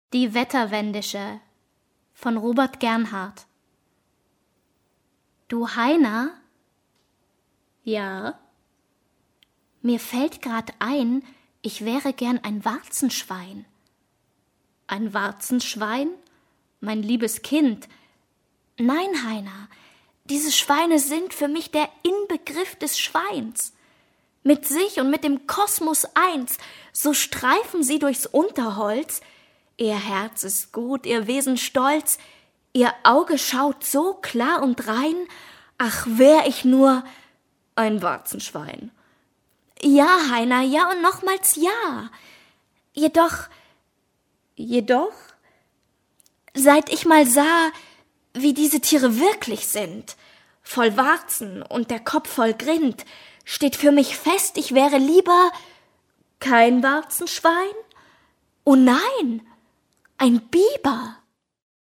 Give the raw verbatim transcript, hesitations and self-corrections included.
Die Wetterwendische von Robert Gernhardt. Du Heiner? Ja? Mir fällt grad ein, ich wäre gern ein Warzenschwein. Ein Warzenschwein? Mein liebes Kind. Nein, Heiner, diese Schweine sind für mich der Inbegriff des Schweins. Mit sich und mit dem Kosmos eins, so streifen sie durchs Unterholz. Ihr Herz ist gut, ihr Wesen stolz, ihr Auge schaut so klar und rein, ach, wär ich nur ein Warzenschwein. Ja, Heiner, ja und nochmals ja. Jedoch, jedoch, seit ich mal sah, wie diese Tiere wirklich sind, voll Warzen und der Kopf voll Grind, steht für mich fest, ich wäre lieber kein Warzenschwein? Oh nein, ein Biber.